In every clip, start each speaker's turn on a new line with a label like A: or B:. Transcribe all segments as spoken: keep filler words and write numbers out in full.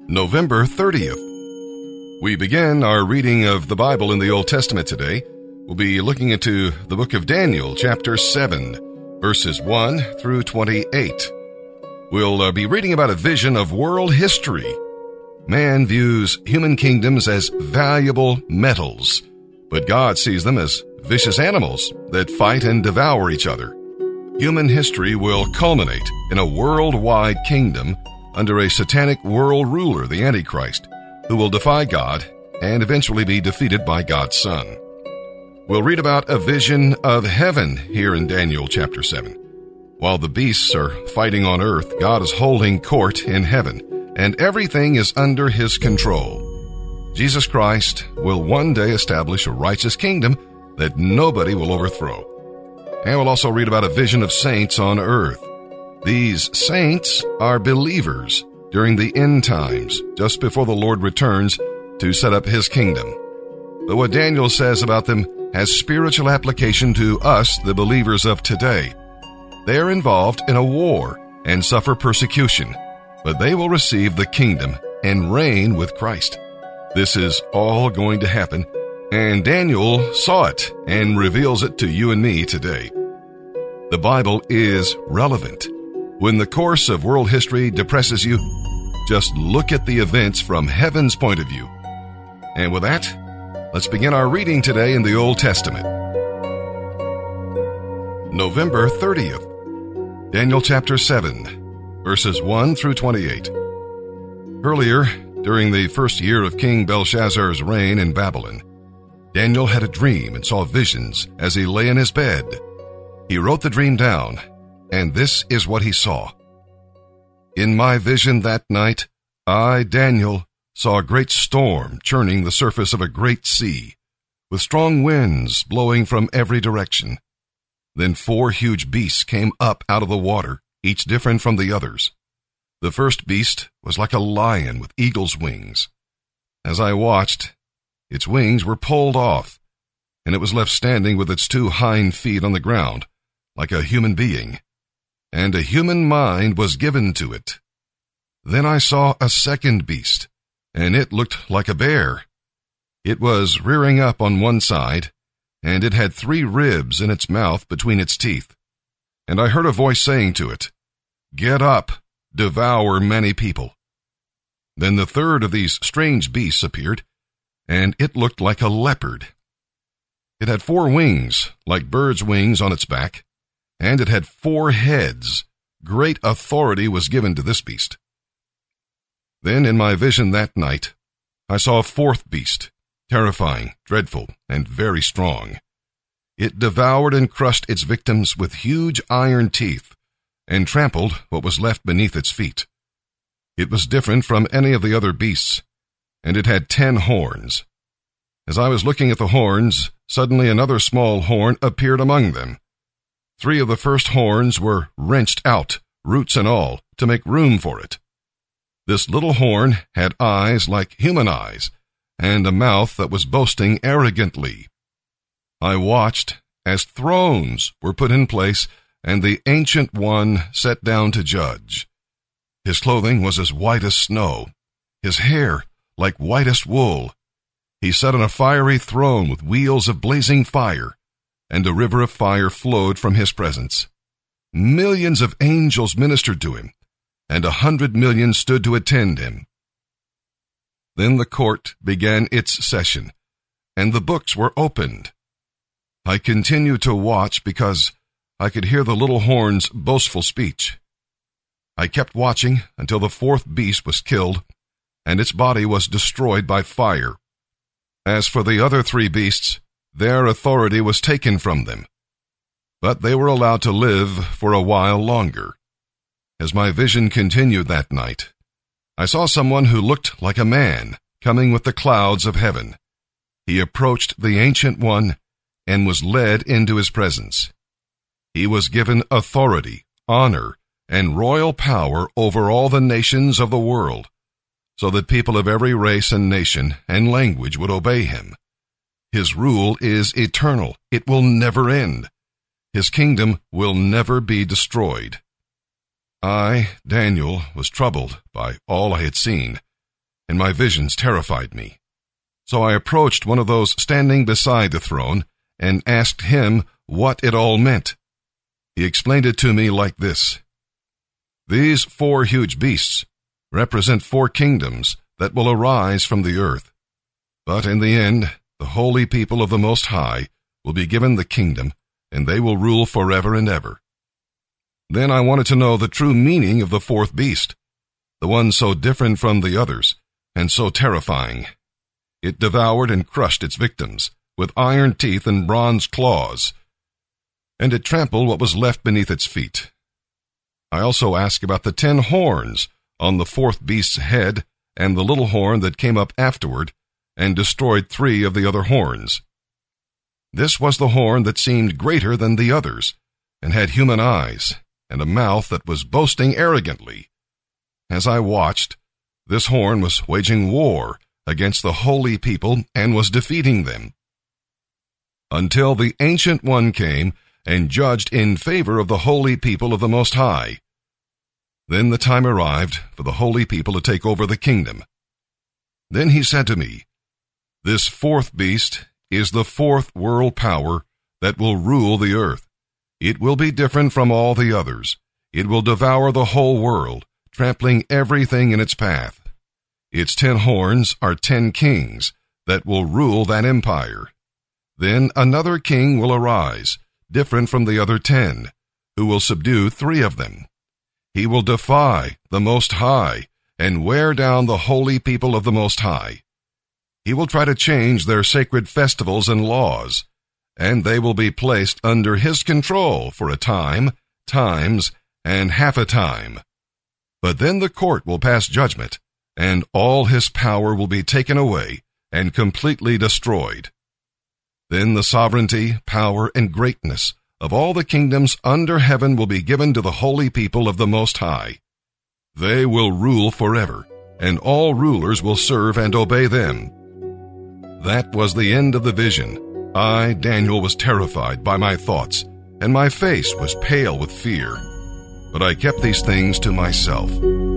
A: November thirtieth. We begin our reading of the Bible in the Old Testament today. We'll be looking into the book of Daniel, chapter seven, verses one through twenty-eight. We'll uh, be reading about a vision of world history. Man views human kingdoms as valuable metals, but God sees them as vicious animals that fight and devour each other. Human history will culminate in a worldwide kingdom under a satanic world ruler, the Antichrist, who will defy God and eventually be defeated by God's Son. We'll read about a vision of heaven here in Daniel chapter seven. While the beasts are fighting on earth, God is holding court in heaven, and everything is under his control. Jesus Christ will one day establish a righteous kingdom that nobody will overthrow. And we'll also read about a vision of saints on earth. These saints are believers during the end times, just before the Lord returns to set up his kingdom. But what Daniel says about them has spiritual application to us, the believers of today. They are involved in a war and suffer persecution, but they will receive the kingdom and reign with Christ. This is all going to happen, and Daniel saw it and reveals it to you and me today. The Bible is relevant. When the course of world history depresses you, just look at the events from heaven's point of view. And with that, let's begin our reading today in the Old Testament. November thirtieth. Daniel chapter seven, verses one through twenty-eight. Earlier, during the first year of King Belshazzar's reign in Babylon, Daniel had a dream and saw visions as he lay in his bed. He wrote the dream down, and this is what he saw. In my vision that night, I, Daniel, saw a great storm churning the surface of a great sea, with strong winds blowing from every direction. Then four huge beasts came up out of the water, each different from the others. The first beast was like a lion with eagle's wings. As I watched, its wings were pulled off, and it was left standing with its two hind feet on the ground, like a human being. And a human mind was given to it. Then I saw a second beast, and it looked like a bear. It was rearing up on one side, and it had three ribs in its mouth between its teeth. And I heard a voice saying to it, "Get up, devour many people." Then the third of these strange beasts appeared, and it looked like a leopard. It had four wings, like birds' wings on its back, and it had four heads. Great authority was given to this beast. Then in my vision that night, I saw a fourth beast, terrifying, dreadful, and very strong. It devoured and crushed its victims with huge iron teeth, and trampled what was left beneath its feet. It was different from any of the other beasts, and it had ten horns. As I was looking at the horns, suddenly another small horn appeared among them. Three of the first horns were wrenched out, roots and all, to make room for it. This little horn had eyes like human eyes, and a mouth that was boasting arrogantly. I watched as thrones were put in place, and the Ancient One sat down to judge. His clothing was as white as snow, his hair like whitest wool. He sat on a fiery throne with wheels of blazing fire, and a river of fire flowed from his presence. Millions of angels ministered to him, and a hundred million stood to attend him. Then the court began its session, and the books were opened. I continued to watch because I could hear the little horn's boastful speech. I kept watching until the fourth beast was killed, and its body was destroyed by fire. As for the other three beasts, their authority was taken from them, but they were allowed to live for a while longer. As my vision continued that night, I saw someone who looked like a man coming with the clouds of heaven. He approached the Ancient One and was led into his presence. He was given authority, honor, and royal power over all the nations of the world, so that people of every race and nation and language would obey him. His rule is eternal. It will never end. His kingdom will never be destroyed. I, Daniel, was troubled by all I had seen, and my visions terrified me. So I approached one of those standing beside the throne and asked him what it all meant. He explained it to me like this. These four huge beasts represent four kingdoms that will arise from the earth. But in the end, the holy people of the Most High will be given the kingdom, and they will rule forever and ever. Then I wanted to know the true meaning of the fourth beast, the one so different from the others and so terrifying. It devoured and crushed its victims with iron teeth and bronze claws, and it trampled what was left beneath its feet. I also asked about the ten horns on the fourth beast's head and the little horn that came up afterward and destroyed three of the other horns. This was the horn that seemed greater than the others and had human eyes and a mouth that was boasting arrogantly. As I watched, this horn was waging war against the holy people and was defeating them, until the Ancient One came and judged in favor of the holy people of the Most High. Then the time arrived for the holy people to take over the kingdom. Then he said to me, "This fourth beast is the fourth world power that will rule the earth. It will be different from all the others. It will devour the whole world, trampling everything in its path. Its ten horns are ten kings that will rule that empire. Then another king will arise, different from the other ten, who will subdue three of them. He will defy the Most High and wear down the holy people of the Most High. He will try to change their sacred festivals and laws, and they will be placed under his control for a time, times, and half a time. But then the court will pass judgment, and all his power will be taken away and completely destroyed. Then the sovereignty, power, and greatness of all the kingdoms under heaven will be given to the holy people of the Most High. They will rule forever, and all rulers will serve and obey them." That was the end of the vision. I, Daniel, was terrified by my thoughts, and my face was pale with fear. But I kept these things to myself.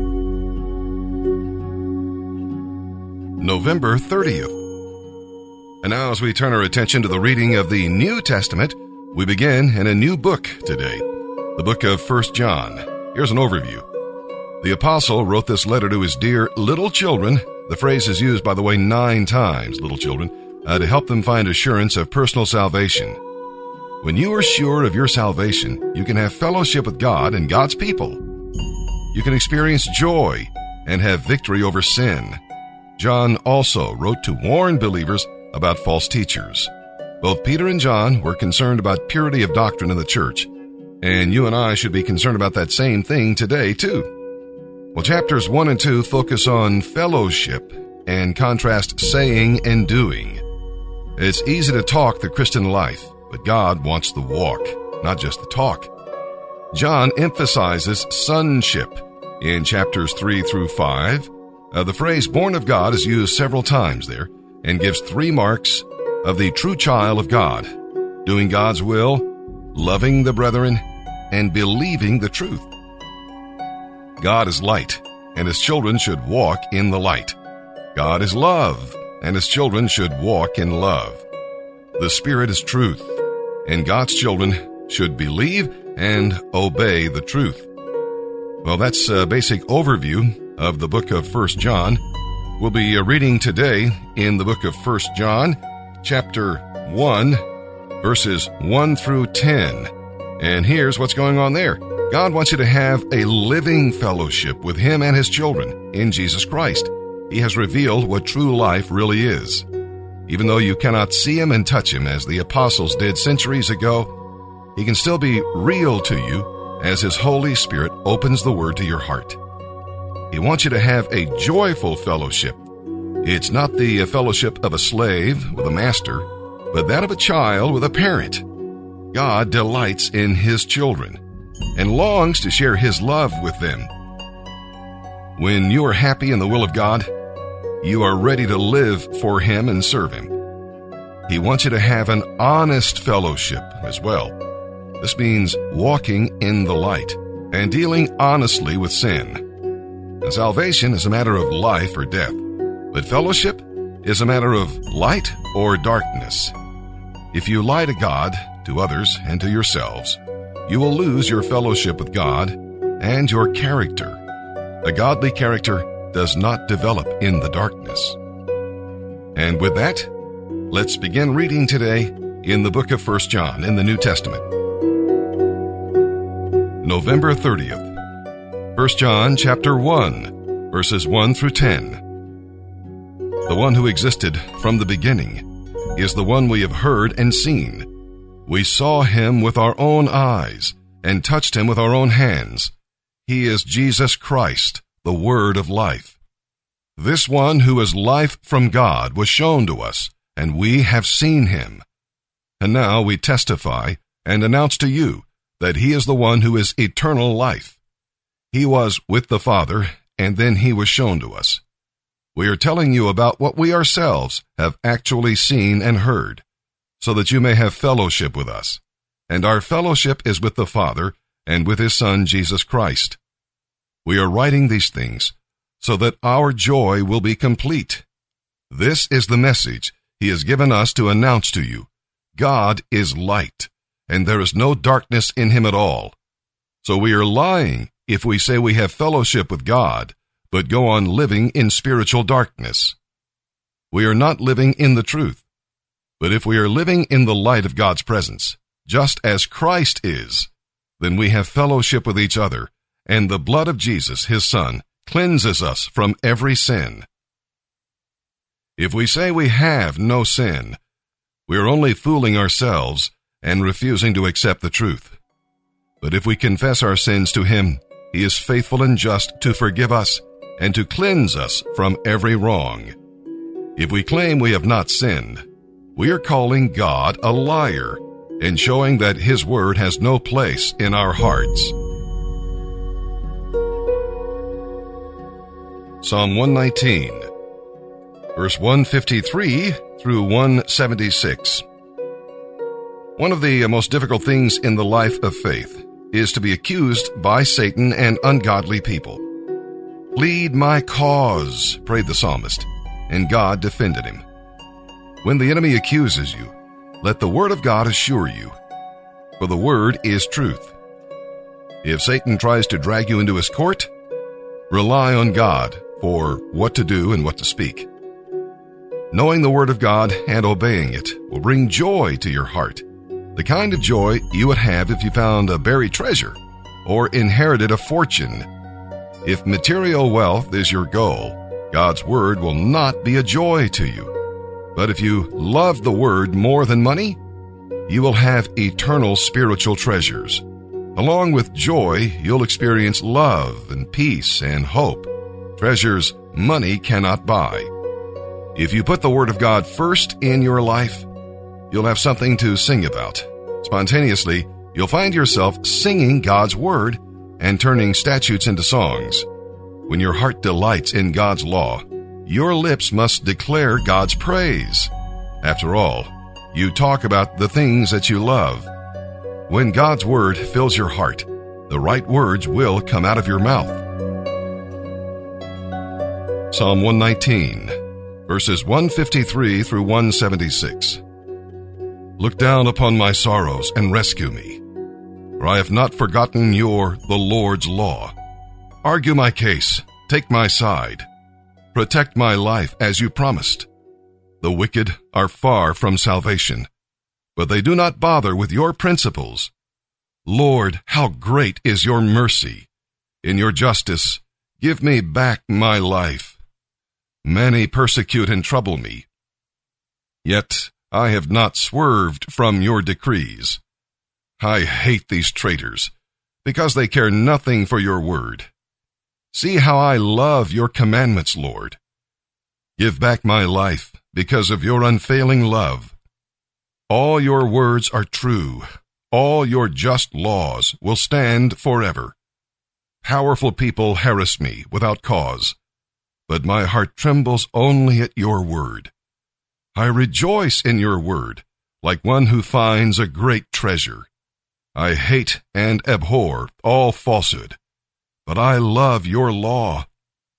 A: November thirtieth. And now as we turn our attention to the reading of the New Testament, we begin in a new book today, the book of First John. Here's an overview. The apostle wrote this letter to his dear little children. The phrase is used, by the way, nine times, little children, uh, to help them find assurance of personal salvation. When you are sure of your salvation, you can have fellowship with God and God's people. You can experience joy and have victory over sin. John also wrote to warn believers about false teachers. Both Peter and John were concerned about purity of doctrine in the church, and you and I should be concerned about that same thing today, too. Well, chapters one and two focus on fellowship and contrast saying and doing. It's easy to talk the Christian life, but God wants the walk, not just the talk. John emphasizes sonship in chapters three through five. Uh, the phrase born of God is used several times there and gives three marks of the true child of God: doing God's will, loving the brethren, and believing the truth. God is light, and his children should walk in the light. God is love, and his children should walk in love. The Spirit is truth, and God's children should believe and obey the truth. Well, that's a basic overview of the book of First John. We'll be reading today in the book of First John, chapter one, verses one through ten. And here's what's going on there. God wants you to have a living fellowship with him and his children in Jesus Christ. He has revealed what true life really is. Even though you cannot see him and touch him as the apostles did centuries ago, he can still be real to you as his Holy Spirit opens the word to your heart. He wants you to have a joyful fellowship. It's not the fellowship of a slave with a master, but that of a child with a parent. God delights in his children and longs to share his love with them. When you are happy in the will of God, you are ready to live for him and serve him. He wants you to have an honest fellowship as well. This means walking in the light and dealing honestly with sin. Now, salvation is a matter of life or death. But fellowship is a matter of light or darkness. If you lie to God, to others, and to yourselves, you will lose your fellowship with God and your character. A godly character does not develop in the darkness. And with that, let's begin reading today in the book of First John in the New Testament. November thirtieth. First John chapter one, verses one through ten. The one who existed from the beginning is the one we have heard and seen. We saw him with our own eyes and touched him with our own hands. He is Jesus Christ, the Word of life. This one who is life from God was shown to us, and we have seen him. And now we testify and announce to you that he is the one who is eternal life. He was with the Father, and then he was shown to us. We are telling you about what we ourselves have actually seen and heard, so that you may have fellowship with us. And our fellowship is with the Father and with his Son, Jesus Christ. We are writing these things so that our joy will be complete. This is the message he has given us to announce to you. God is light, and there is no darkness in him at all. So we are lying if we say we have fellowship with God, but go on living in spiritual darkness. We are not living in the truth. But if we are living in the light of God's presence, just as Christ is, then we have fellowship with each other, and the blood of Jesus, his Son, cleanses us from every sin. If we say we have no sin, we are only fooling ourselves and refusing to accept the truth. But if we confess our sins to him, he is faithful and just to forgive us and to cleanse us from every wrong. If we claim we have not sinned, we are calling God a liar and showing that his word has no place in our hearts. Psalm one nineteen, verse one fifty-three through one seventy-six. One of the most difficult things in the life of faith is to be accused by Satan and ungodly people. Plead my cause, prayed the psalmist, and God defended him. When the enemy accuses you, let the word of God assure you, for the word is truth. If Satan tries to drag you into his court, rely on God for what to do and what to speak. Knowing the word of God and obeying it will bring joy to your heart, the kind of joy you would have if you found a buried treasure or inherited a fortune. If material wealth is your goal, God's word will not be a joy to you. But if you love the word more than money, you will have eternal spiritual treasures. Along with joy, you'll experience love and peace and hope, treasures money cannot buy. If you put the word of God first in your life, you'll have something to sing about. Spontaneously, you'll find yourself singing God's word and turning statutes into songs. When your heart delights in God's law, your lips must declare God's praise. After all, you talk about the things that you love. When God's word fills your heart, the right words will come out of your mouth. Psalm one nineteen, verses one fifty-three through one seventy-six. Look down upon my sorrows and rescue me, for I have not forgotten your, the Lord's law. Argue my case, take my side. Protect my life as you promised. The wicked are far from salvation, but they do not bother with your principles. Lord, how great is your mercy! In your justice, give me back my life. Many persecute and trouble me, yet I have not swerved from your decrees. I hate these traitors, because they care nothing for your word. See how I love your commandments, Lord. Give back my life because of your unfailing love. All your words are true. All your just laws will stand forever. Powerful people harass me without cause, but my heart trembles only at your word. I rejoice in your word, like one who finds a great treasure. I hate and abhor all falsehood, but I love your law.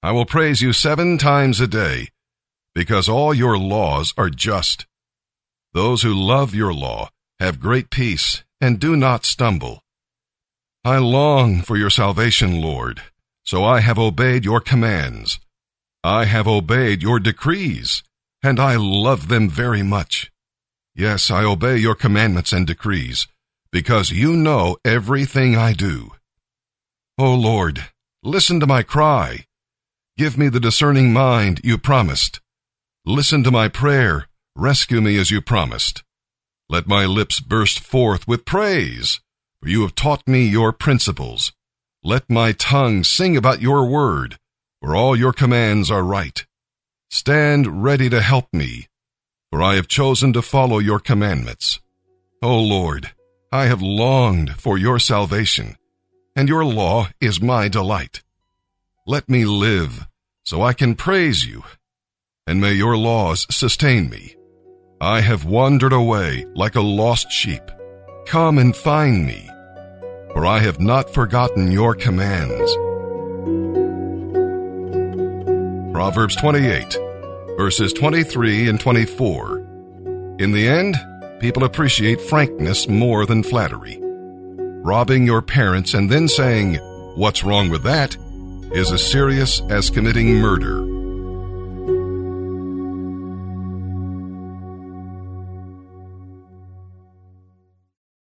A: I will praise you seven times a day, because all your laws are just. Those who love your law have great peace and do not stumble. I long for your salvation, Lord, so I have obeyed your commands. I have obeyed your decrees, and I love them very much. Yes, I obey your commandments and decrees, because you know everything I do. O Lord, listen to my cry. Give me the discerning mind you promised. Listen to my prayer. Rescue me as you promised. Let my lips burst forth with praise, for you have taught me your principles. Let my tongue sing about your word, for all your commands are right. Stand ready to help me, for I have chosen to follow your commandments. O Lord, I have longed for your salvation, and your law is my delight. Let me live so I can praise you, and may your laws sustain me. I have wandered away like a lost sheep. Come and find me, for I have not forgotten your commands. Proverbs twenty-eight, verses twenty-three and twenty-four. In the end, people appreciate frankness more than flattery. Robbing your parents and then saying, "What's wrong with that?" is as serious as committing murder.